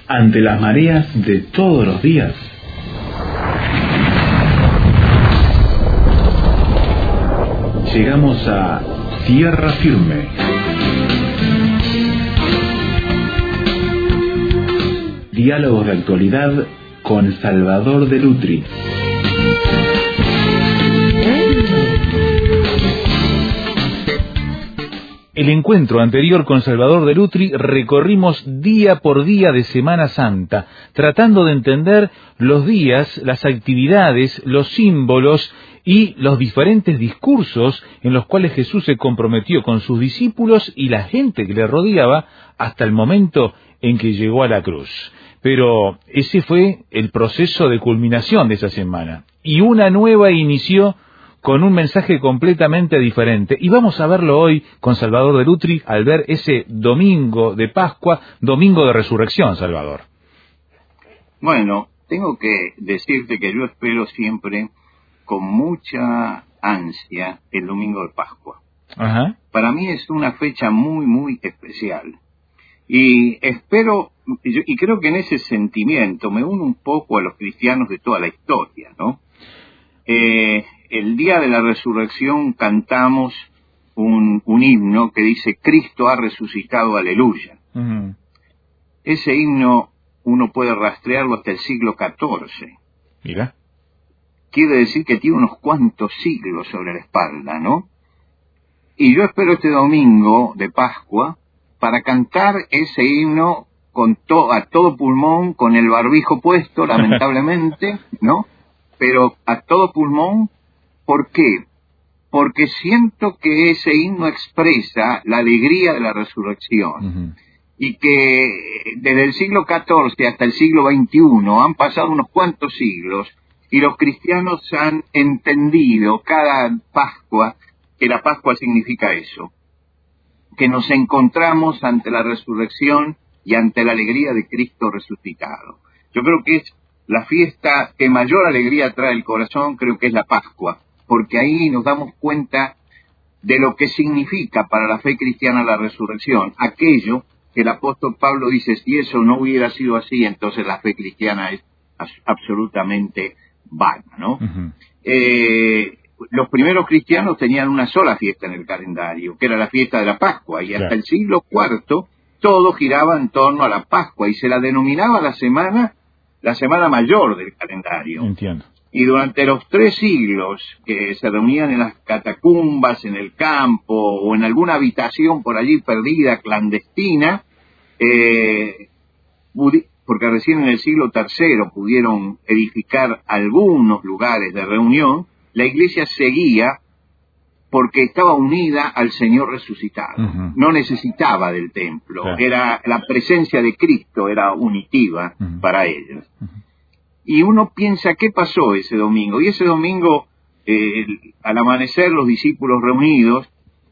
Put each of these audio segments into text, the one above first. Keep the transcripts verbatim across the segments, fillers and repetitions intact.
ante las mareas de todos los días. Llegamos a tierra firme. Diálogos de actualidad con Salvador de Lutri. El encuentro anterior con Salvador de Lutri recorrimos día por día de Semana Santa, tratando de entender los días, las actividades, los símbolos y los diferentes discursos en los cuales Jesús se comprometió con sus discípulos y la gente que le rodeaba hasta el momento en que llegó a la cruz. Pero ese fue el proceso de culminación de esa semana. Y una nueva inició con un mensaje completamente diferente. Y vamos a verlo hoy con Salvador de Lutri al ver ese domingo de Pascua, domingo de resurrección, Salvador. Bueno, tengo que decirte que yo espero siempre con mucha ansia el domingo de Pascua. Ajá. Para mí es una fecha muy, muy especial. Y espero, y creo que en ese sentimiento me uno un poco a los cristianos de toda la historia, ¿no? Eh, el día de la resurrección cantamos un, un himno que dice Cristo ha resucitado, aleluya. Uh-huh. Ese himno uno puede rastrearlo hasta el siglo catorce. Mira. Quiere decir que tiene unos cuantos siglos sobre la espalda, ¿no? Y yo espero este domingo de Pascua para cantar ese himno con to- a todo pulmón, con el barbijo puesto, lamentablemente, ¿no? Pero a todo pulmón. ¿Por qué? Porque siento que ese himno expresa la alegría de la resurrección. Uh-huh. Y que desde el siglo catorce hasta el siglo veintiuno han pasado unos cuantos siglos y los cristianos han entendido cada Pascua que la Pascua significa eso, que nos encontramos ante la resurrección y ante la alegría de Cristo resucitado. Yo creo que es la fiesta que mayor alegría trae el corazón, creo que es la Pascua, porque ahí nos damos cuenta de lo que significa para la fe cristiana la resurrección, aquello que el apóstol Pablo dice, si eso no hubiera sido así, entonces la fe cristiana es absolutamente vana, ¿no? Uh-huh. Eh, los primeros cristianos tenían una sola fiesta en el calendario, que era la fiesta de la Pascua, y hasta claro. el siglo cuarto todo giraba en torno a la Pascua, y se la denominaba la semana, la semana mayor del calendario. Entiendo. Y durante los tres siglos que se reunían en las catacumbas, en el campo, o en alguna habitación por allí perdida, clandestina, eh, porque recién en el siglo tercero pudieron edificar algunos lugares de reunión, la iglesia seguía porque estaba unida al Señor resucitado. Uh-huh. No necesitaba del templo. Claro. Era la presencia de Cristo, era unitiva uh-huh. para ellos. Uh-huh. Y uno piensa, ¿qué pasó ese domingo? Y ese domingo, eh, al amanecer, los discípulos reunidos,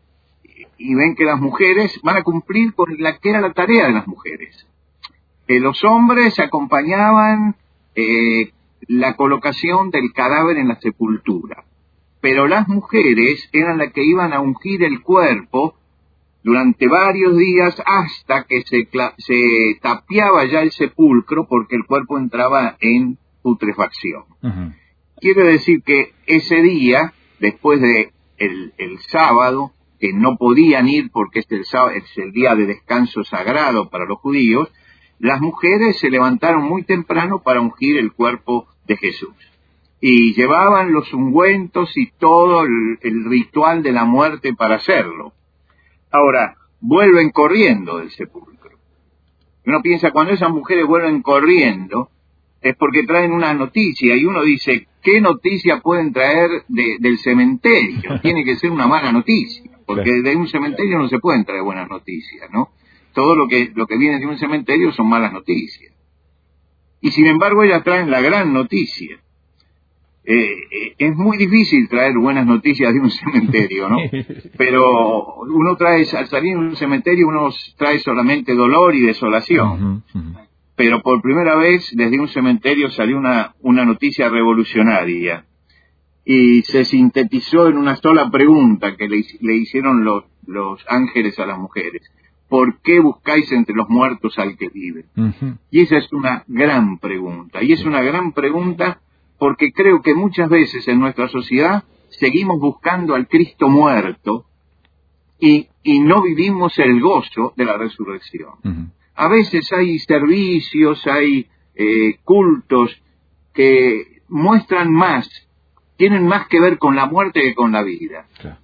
y ven que las mujeres van a cumplir con la que era la tarea de las mujeres. Eh, los hombres acompañaban eh, la colocación del cadáver en la sepultura, pero las mujeres eran las que iban a ungir el cuerpo durante varios días hasta que se, se tapiaba ya el sepulcro, porque el cuerpo entraba en putrefacción. Uh-huh. Quiere decir que ese día, después de el, el sábado, que no podían ir porque es el, sábado, es el día de descanso sagrado para los judíos, las mujeres se levantaron muy temprano para ungir el cuerpo de Jesús. Y llevaban los ungüentos y todo el, el ritual de la muerte para hacerlo. Ahora, vuelven corriendo del sepulcro. Uno piensa, cuando esas mujeres vuelven corriendo, es porque traen una noticia, y uno dice, ¿qué noticia pueden traer de, del cementerio? Tiene que ser una mala noticia, porque de un cementerio no se pueden traer buenas noticias, ¿no? Todo lo que, lo que viene de un cementerio son malas noticias. Y sin embargo, ellas traen la gran noticia. Eh, eh, es muy difícil traer buenas noticias de un cementerio, ¿no? Pero uno trae, al salir de un cementerio, uno trae solamente dolor y desolación. Uh-huh, uh-huh. Pero por primera vez, desde un cementerio salió una, una noticia revolucionaria. Y se sintetizó en una sola pregunta que le, le hicieron los, los ángeles a las mujeres. ¿por qué buscáis entre los muertos al que vive? Uh-huh. Y esa es una gran pregunta, y es una gran pregunta porque creo que muchas veces en nuestra sociedad seguimos buscando al Cristo muerto y, y no vivimos el gozo de la resurrección. Uh-huh. A veces hay servicios, hay eh, cultos que muestran más, tienen más que ver con la muerte que con la vida. Claro.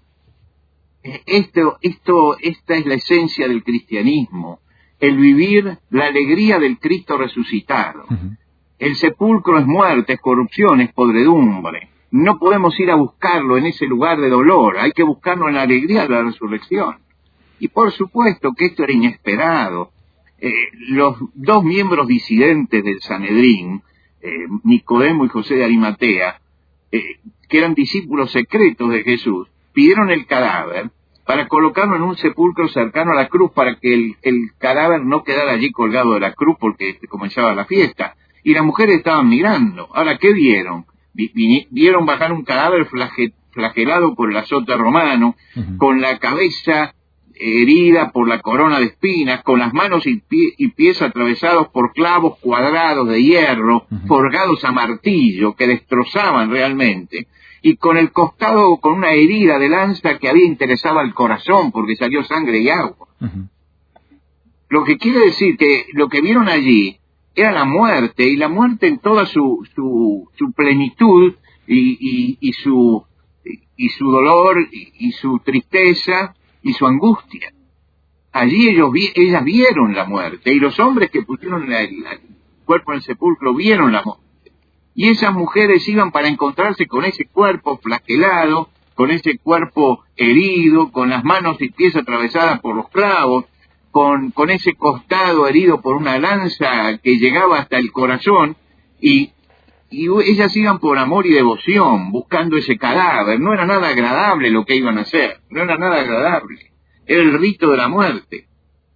Esto, esto, esta es la esencia del cristianismo, el vivir la alegría del Cristo resucitado. Uh-huh. El sepulcro es muerte, es corrupción, es podredumbre. No podemos ir a buscarlo en ese lugar de dolor, hay que buscarlo en la alegría de la resurrección. Y por supuesto que esto era inesperado. Eh, los dos miembros disidentes del Sanedrín, eh, Nicodemo y José de Arimatea, eh, que eran discípulos secretos de Jesús, pidieron el cadáver para colocarlo en un sepulcro cercano a la cruz para que el, el cadáver no quedara allí colgado de la cruz porque comenzaba la fiesta. Y las mujeres estaban mirando. Ahora, ¿qué vieron? Vi, vieron bajar un cadáver flage, flagelado por el azote romano, uh-huh. con la cabeza herida por la corona de espinas, con las manos y, pie, y pies atravesados por clavos cuadrados de hierro, uh-huh. forjados a martillo, que destrozaban realmente, y con el costado con una herida de lanza que había interesado al corazón porque salió sangre y agua. Uh-huh. Lo que quiere decir que lo que vieron allí era la muerte, y la muerte en toda su su, su plenitud y, y, y su y su dolor y, y su tristeza y su angustia. Allí ellos vi, ellas vieron la muerte, y los hombres que pusieron la, la, el cuerpo en el sepulcro vieron la muerte. Y esas mujeres iban para encontrarse con ese cuerpo flagelado, con ese cuerpo herido, con las manos y pies atravesadas por los clavos, con, con ese costado herido por una lanza que llegaba hasta el corazón, y, y ellas iban por amor y devoción, buscando ese cadáver. No era nada agradable lo que iban a hacer, no era nada agradable, era el rito de la muerte.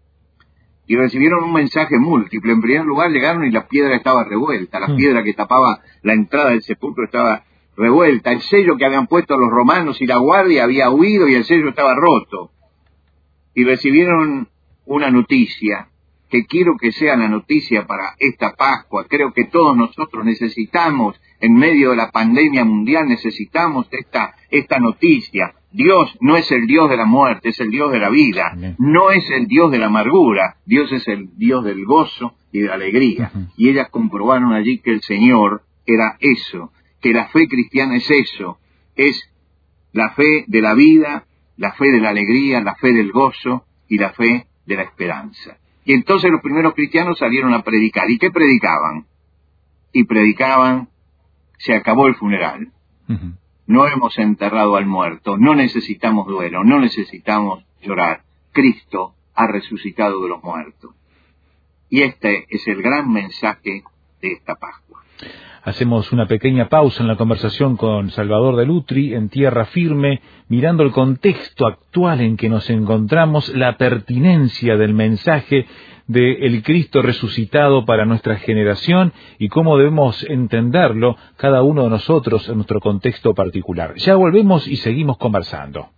Y recibieron un mensaje múltiple. En primer lugar llegaron y la piedra estaba revuelta, la piedra que tapaba la entrada del sepulcro estaba revuelta, el sello que habían puesto los romanos y la guardia había huido y el sello estaba roto. Y recibieron una noticia, que quiero que sea la noticia para esta Pascua. Creo que todos nosotros necesitamos, en medio de la pandemia mundial, necesitamos esta, esta noticia. Dios no es el Dios de la muerte, es el Dios de la vida. Amén. No es el Dios de la amargura, Dios es el Dios del gozo y de la alegría. Uh-huh. Y ellas comprobaron allí que el Señor era eso, que la fe cristiana es eso, es la fe de la vida, la fe de la alegría, la fe del gozo y la fe de la esperanza. Y entonces los primeros cristianos salieron a predicar. ¿Y qué predicaban? Y predicaban, se acabó el funeral. Uh-huh. No hemos enterrado al muerto, no necesitamos duelo, no necesitamos llorar. Cristo ha resucitado de los muertos. Y este es el gran mensaje de esta Pascua. Hacemos una pequeña pausa en la conversación con Salvador de Lutri en Tierra Firme, mirando el contexto actual en que nos encontramos, la pertinencia del mensaje del Cristo resucitado para nuestra generación y cómo debemos entenderlo cada uno de nosotros en nuestro contexto particular. Ya volvemos y seguimos conversando.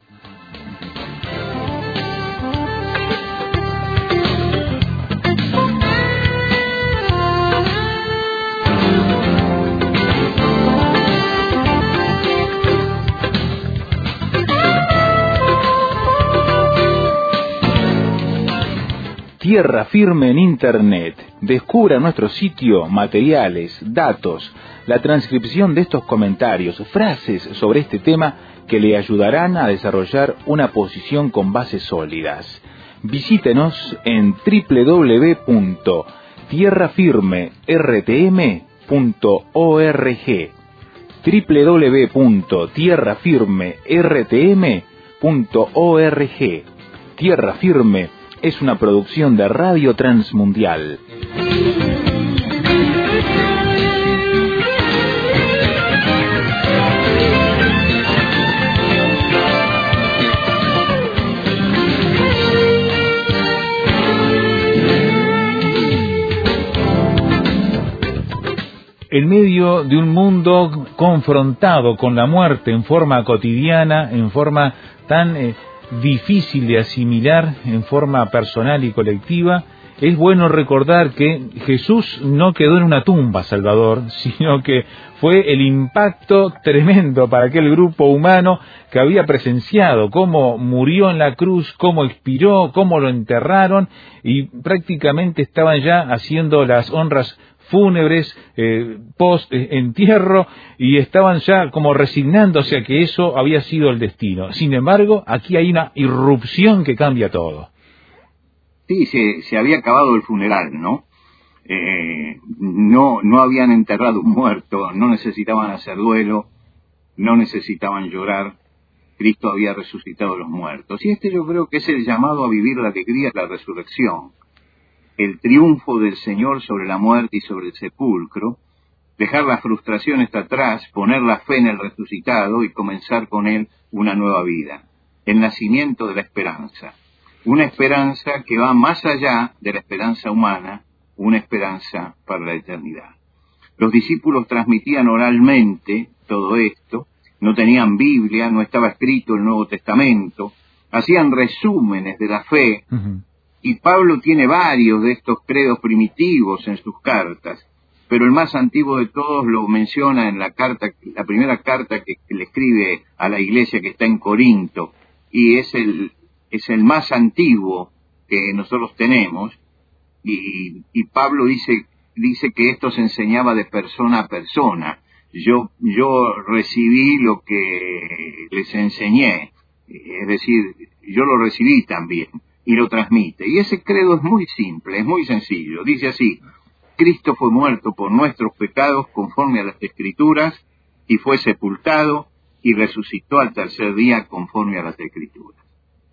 Tierra Firme en Internet. Descubra nuestro sitio materiales, datos, la transcripción de estos comentarios, frases sobre este tema que le ayudarán a desarrollar una posición con bases sólidas. Visítenos en doble u doble u doble u punto tierra firme r t m punto org, doble u doble u doble u punto tierra firme r t m punto org. Tierra Firme es una producción de Radio Transmundial. En medio de un mundo confrontado con la muerte en forma cotidiana, en forma tan... Eh, difícil de asimilar en forma personal y colectiva, es bueno recordar que Jesús no quedó en una tumba, Salvador, sino que fue el impacto tremendo para aquel grupo humano que había presenciado cómo murió en la cruz, cómo expiró, cómo lo enterraron, y prácticamente estaban ya haciendo las honras fúnebres, eh, post eh, entierro, y estaban ya como resignándose a que eso había sido el destino. Sin embargo, aquí hay una irrupción que cambia todo. Sí, se, se había acabado el funeral, ¿no? Eh, no, no habían enterrado un muerto, no necesitaban hacer duelo, no necesitaban llorar. Cristo había resucitado a los muertos. Y este yo creo que es el llamado a vivir la alegría de la resurrección, el triunfo del Señor sobre la muerte y sobre el sepulcro, dejar las frustraciones atrás, poner la fe en el resucitado y comenzar con él una nueva vida, el nacimiento de la esperanza. Una esperanza que va más allá de la esperanza humana, una esperanza para la eternidad. Los discípulos transmitían oralmente todo esto, no tenían Biblia, no estaba escrito el Nuevo Testamento, hacían resúmenes de la fe, uh-huh. Y Pablo tiene varios de estos credos primitivos en sus cartas, pero el más antiguo de todos lo menciona en la carta, la primera carta que, que le escribe a la iglesia que está en Corinto, y es el es el más antiguo que nosotros tenemos, y, y Pablo dice dice que esto se enseñaba de persona a persona. Yo yo recibí lo que les enseñé, es decir, yo lo recibí también, y lo transmite. Y ese credo es muy simple, es muy sencillo. Dice así: Cristo fue muerto por nuestros pecados conforme a las Escrituras, y fue sepultado, y resucitó al tercer día conforme a las Escrituras.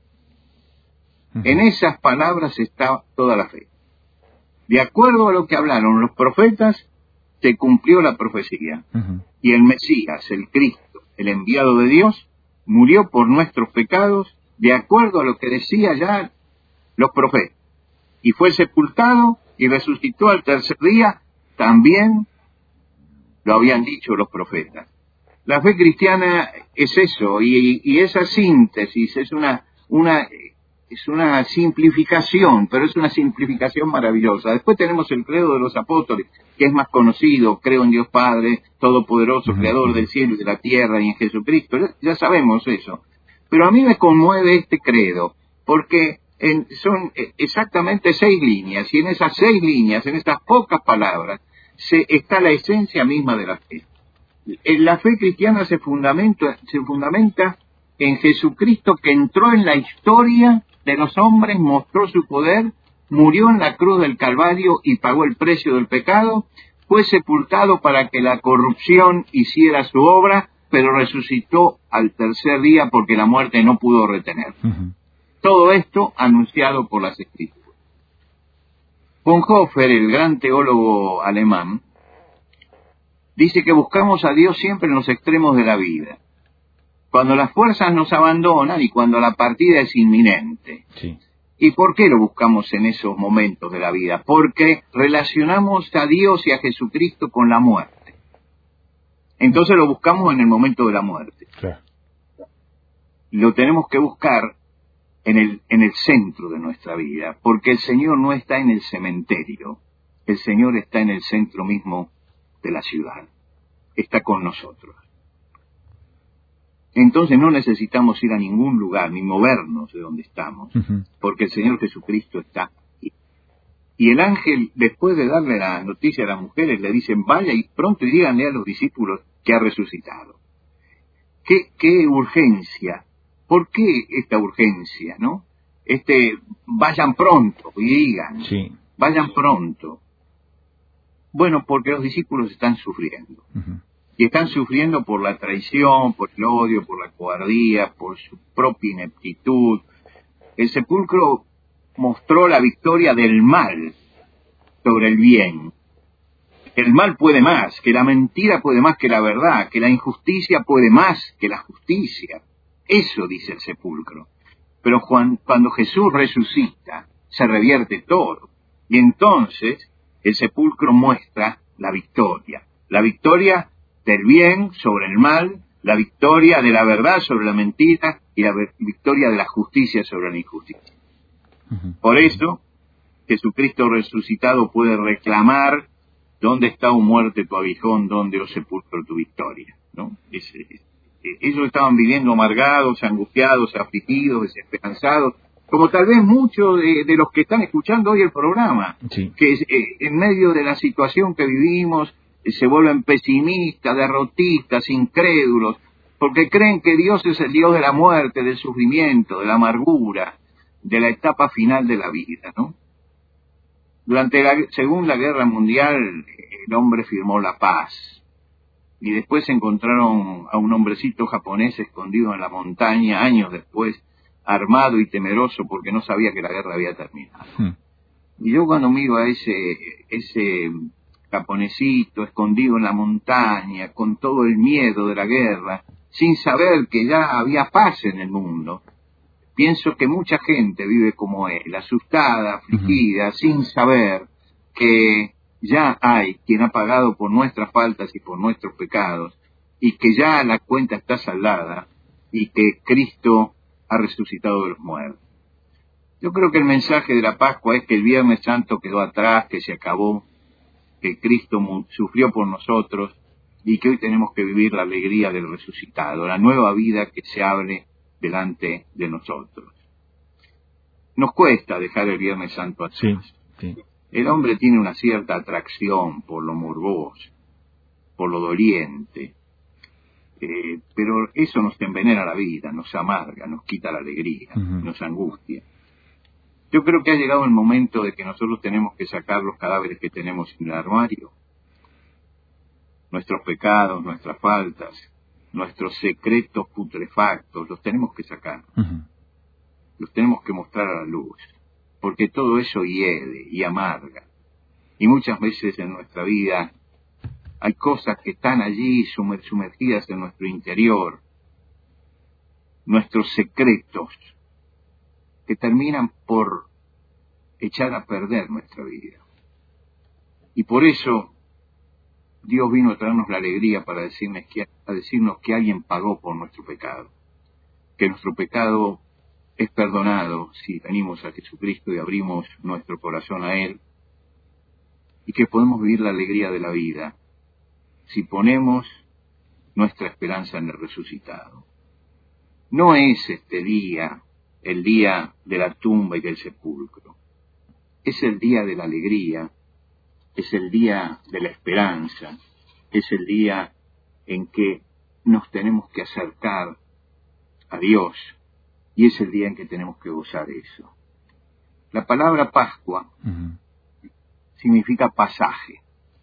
Uh-huh. En esas palabras está toda la fe. De acuerdo a lo que hablaron los profetas, se cumplió la profecía. Uh-huh. Y el Mesías, el Cristo, el enviado de Dios, murió por nuestros pecados, de acuerdo a lo que decía ya los profetas. Y fue sepultado y resucitó al tercer día, también lo habían dicho los profetas. La fe cristiana es eso, y, y esa síntesis es una, una, es una simplificación, pero es una simplificación maravillosa. Después tenemos el credo de los apóstoles, que es más conocido: creo en Dios Padre Todopoderoso, uh-huh. Creador del cielo y de la tierra, y en Jesucristo. Ya, ya sabemos eso. Pero a mí me conmueve este credo, porque en, son exactamente seis líneas, y en esas seis líneas, en estas pocas palabras, se, está la esencia misma de la fe. La fe cristiana se fundamenta, se fundamenta en Jesucristo, que entró en la historia de los hombres, mostró su poder, murió en la cruz del Calvario y pagó el precio del pecado, fue sepultado para que la corrupción hiciera su obra, pero resucitó al tercer día porque la muerte no pudo retener. Uh-huh. Todo esto anunciado por las Escrituras. Bonhoeffer, el gran teólogo alemán, dice que buscamos a Dios siempre en los extremos de la vida, cuando las fuerzas nos abandonan y cuando la partida es inminente. Sí. ¿Y por qué lo buscamos en esos momentos de la vida? Porque relacionamos a Dios y a Jesucristo con la muerte. Entonces lo buscamos en el momento de la muerte. Claro. Lo tenemos que buscar en el, en el centro de nuestra vida, porque el Señor no está en el cementerio, el Señor está en el centro mismo de la ciudad, está con nosotros. Entonces no necesitamos ir a ningún lugar, ni movernos de donde estamos, uh-huh. porque el Señor Jesucristo está aquí. Y el ángel, después de darle la noticia a las mujeres, le dicen: vaya y pronto y díganle a los discípulos que ha resucitado. ¿Qué, qué urgencia? ¿Por qué esta urgencia, no? Este, vayan pronto y digan, sí. vayan pronto. Bueno, porque los discípulos están sufriendo. Uh-huh. Y están sufriendo por la traición, por el odio, por la cobardía, por su propia ineptitud. El sepulcro mostró la victoria del mal sobre el bien. El mal puede más, que la mentira puede más que la verdad, que la injusticia puede más que la justicia. Eso dice el sepulcro. Pero Juan, cuando Jesús resucita, se revierte todo. Y entonces el sepulcro muestra la victoria. La victoria del bien sobre el mal, la victoria de la verdad sobre la mentira, y la victoria de la justicia sobre la injusticia. Por eso, Jesucristo resucitado puede reclamar: ¿dónde está, oh muerte, tu aguijón? ¿Dónde, oh sepulcro, tu victoria? ¿No? Es, es, ellos estaban viviendo amargados, angustiados, afligidos, desesperanzados, como tal vez muchos de, de los que están escuchando hoy el programa, sí. que eh, en medio de la situación que vivimos eh, se vuelven pesimistas, derrotistas, incrédulos, porque creen que Dios es el Dios de la muerte, del sufrimiento, de la amargura, de la etapa final de la vida, ¿no? Durante la Segunda Guerra Mundial el hombre firmó la paz, y después encontraron a un hombrecito japonés escondido en la montaña años después, armado y temeroso porque no sabía que la guerra había terminado. Hmm. Y yo cuando miro a ese ese japonesito escondido en la montaña, con todo el miedo de la guerra, sin saber que ya había paz en el mundo, pienso que mucha gente vive como él, asustada, afligida, uh-huh. sin saber que ya hay quien ha pagado por nuestras faltas y por nuestros pecados, y que ya la cuenta está saldada, y que Cristo ha resucitado de los muertos. Yo creo que el mensaje de la Pascua es que el Viernes Santo quedó atrás, que se acabó, que Cristo sufrió por nosotros, y que hoy tenemos que vivir la alegría del resucitado, la nueva vida que se abre delante de nosotros. Nos cuesta dejar el Viernes Santo atrás. Sí, sí. El hombre tiene una cierta atracción por lo morboso, por lo doliente, eh, pero eso nos envenena la vida, nos amarga, nos quita la alegría, uh-huh. nos angustia. Yo creo que ha llegado el momento de que nosotros tenemos que sacar los cadáveres que tenemos en el armario, nuestros pecados, nuestras faltas, nuestros secretos putrefactos, los tenemos que sacar, uh-huh. los tenemos que mostrar a la luz, porque todo eso hiede y amarga, y muchas veces en nuestra vida hay cosas que están allí sumergidas en nuestro interior, nuestros secretos, que terminan por echar a perder nuestra vida. Y por eso Dios vino a traernos la alegría para decirnos que, a decirnos que alguien pagó por nuestro pecado, que nuestro pecado es perdonado si venimos a Jesucristo y abrimos nuestro corazón a Él, y que podemos vivir la alegría de la vida si ponemos nuestra esperanza en el resucitado. No es este día el día de la tumba y del sepulcro, es el día de la alegría, es el día de la esperanza, es el día en que nos tenemos que acercar a Dios, y es el día en que tenemos que gozar eso. La palabra Pascua uh-huh. significa pasaje.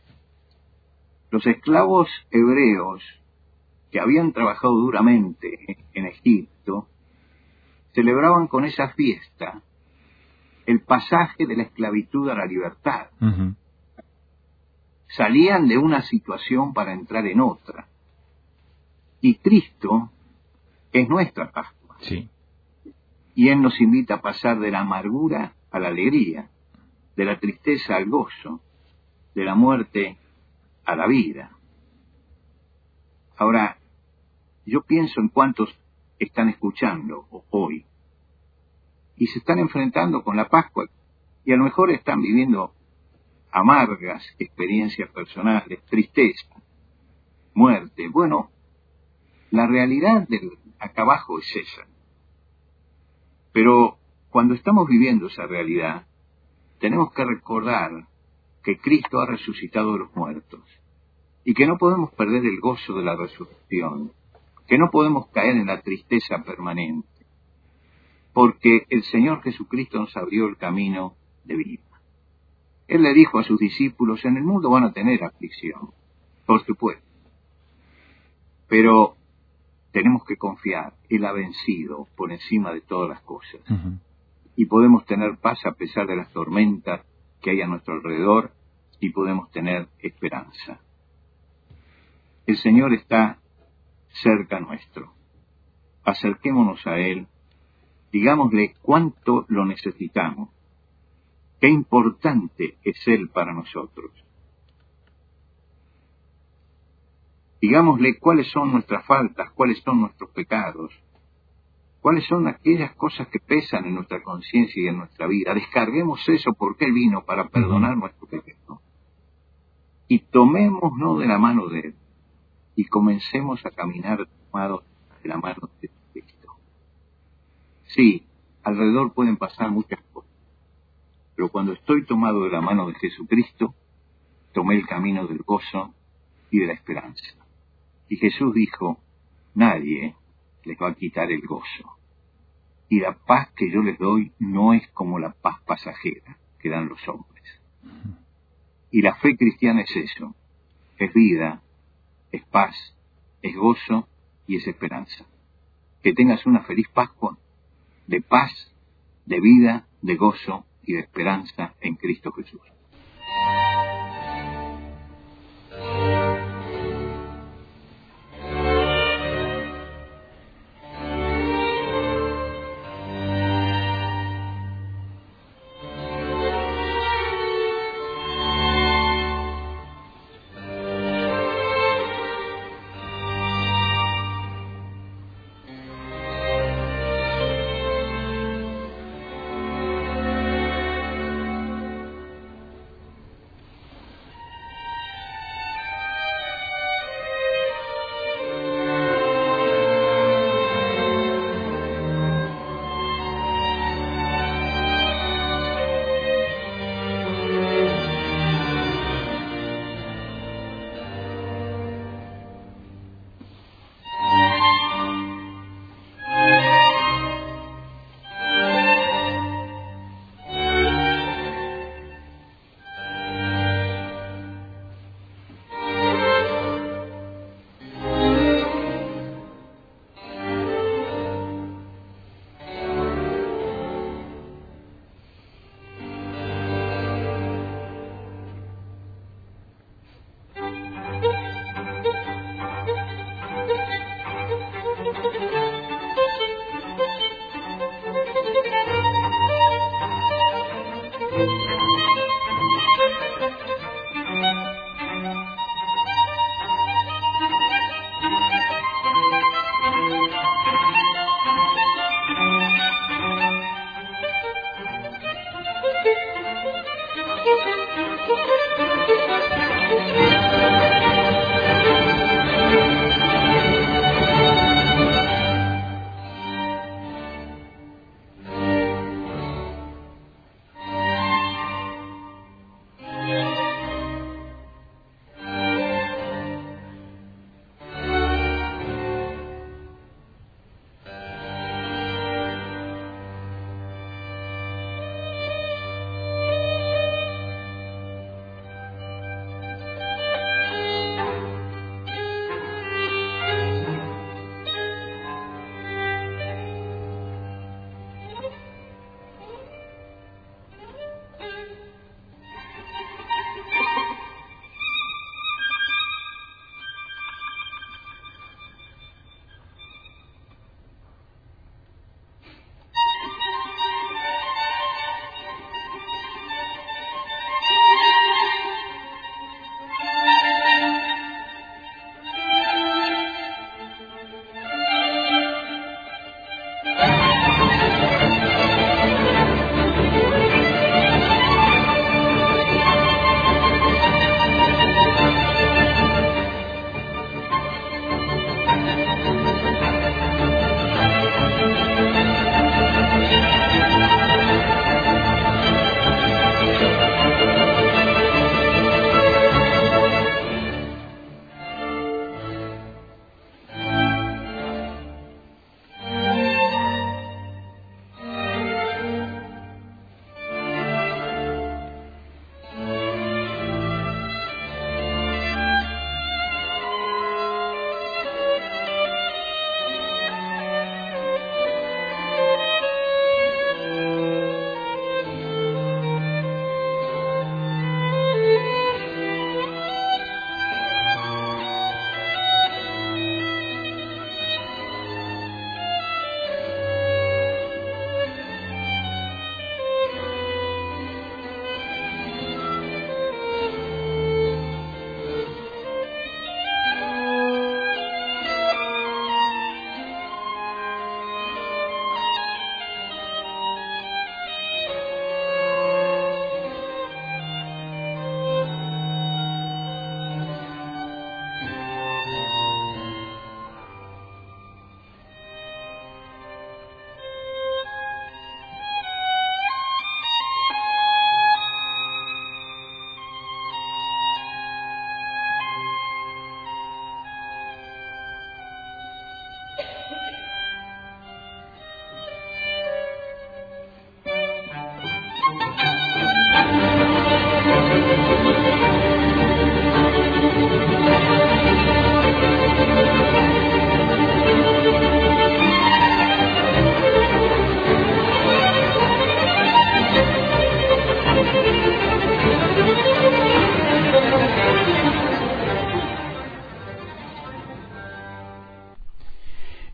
Los esclavos hebreos que habían trabajado duramente en Egipto celebraban con esa fiesta el pasaje de la esclavitud a la libertad. Uh-huh. Salían de una situación para entrar en otra. Y Cristo es nuestra Pascua. Sí. Y Él nos invita a pasar de la amargura a la alegría, de la tristeza al gozo, de la muerte a la vida. Ahora, yo pienso en cuántos están escuchando hoy y se están enfrentando con la Pascua, y a lo mejor están viviendo amargas experiencias personales, tristeza, muerte. Bueno, la realidad del acá abajo es esa. Pero cuando estamos viviendo esa realidad, tenemos que recordar que Cristo ha resucitado de los muertos, y que no podemos perder el gozo de la resurrección, que no podemos caer en la tristeza permanente, porque el Señor Jesucristo nos abrió el camino de vida. Él le dijo a sus discípulos: en el mundo van a tener aflicción, por supuesto, pero tenemos que confiar, Él ha vencido por encima de todas las cosas, uh-huh. y podemos tener paz a pesar de las tormentas que hay a nuestro alrededor, y podemos tener esperanza. El Señor está cerca nuestro. Acerquémonos a Él, digámosle cuánto lo necesitamos, qué importante es Él para nosotros. Digámosle cuáles son nuestras faltas, cuáles son nuestros pecados, ¿Cuáles son aquellas cosas que pesan en nuestra conciencia y en nuestra vida? Descarguemos eso porque Él vino para perdonar nuestro pecado. Y tomémonos de la mano de Él y comencemos a caminar tomados de la mano de Cristo. Sí, alrededor pueden pasar muchas cosas, pero cuando estoy tomado de la mano de Jesucristo, tomé el camino del gozo y de la esperanza. Y Jesús dijo, nadie les va a quitar el gozo. Y la paz que yo les doy no es como la paz pasajera que dan los hombres. Y la fe cristiana es eso, es vida, es paz, es gozo y es esperanza. Que tengas una feliz Pascua, de paz, de vida, de gozo y de esperanza en Cristo Jesús.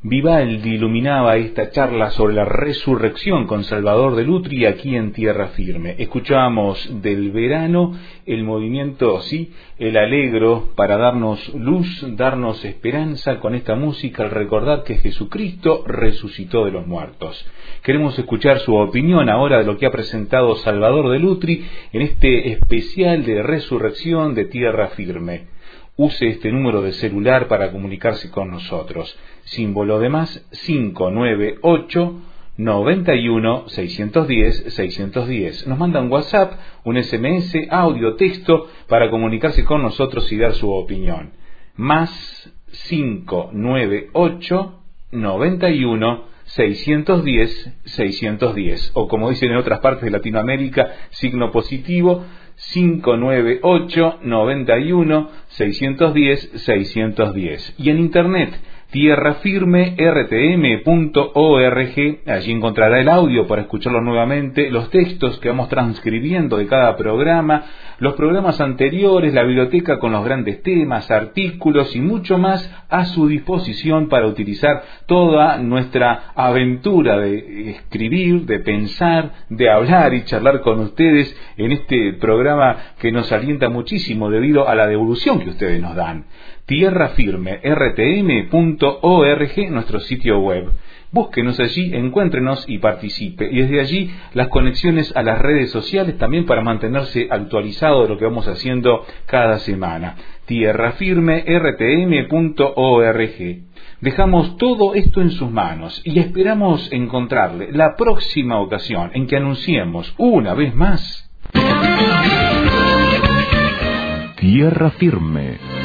Vivaldi iluminaba esta charla sobre la resurrección con Salvador de Lutri aquí en Tierra Firme. Escuchábamos del verano el movimiento, sí, el alegro, para darnos luz, darnos esperanza con esta música al recordar que Jesucristo resucitó de los muertos. Queremos escuchar su opinión ahora de lo que ha presentado Salvador de Lutri en este especial de resurrección de Tierra Firme. Use este número de celular para comunicarse con nosotros. Símbolo de más cinco nueve ocho, noventa y uno, seiscientos diez, seiscientos diez. Nos manda un WhatsApp, un S M S, audio, texto para comunicarse con nosotros y dar su opinión. Más cinco nueve ocho, noventa y uno, seiscientos diez, seiscientos diez. O como dicen en otras partes de Latinoamérica, signo positivo, cinco nueve ocho, noventa y uno, seiscientos diez, seiscientos diez. Y en internet, tierra firme r t m punto org. Allí encontrará el audio para escucharlo nuevamente, los textos que vamos transcribiendo de cada programa, los programas anteriores, la biblioteca con los grandes temas, artículos y mucho más a su disposición para utilizar toda nuestra aventura de escribir, de pensar, de hablar y charlar con ustedes en este programa que nos alienta muchísimo debido a la devolución que ustedes nos dan. tierra firme r t m punto org, nuestro sitio web. Búsquenos allí, encuéntrenos y participe. Y desde allí las conexiones a las redes sociales también para mantenerse actualizado de lo que vamos haciendo cada semana. tierra firme r t m punto org. Dejamos todo esto en sus manos y esperamos encontrarle la próxima ocasión en que anunciemos una vez más Tierra Firme.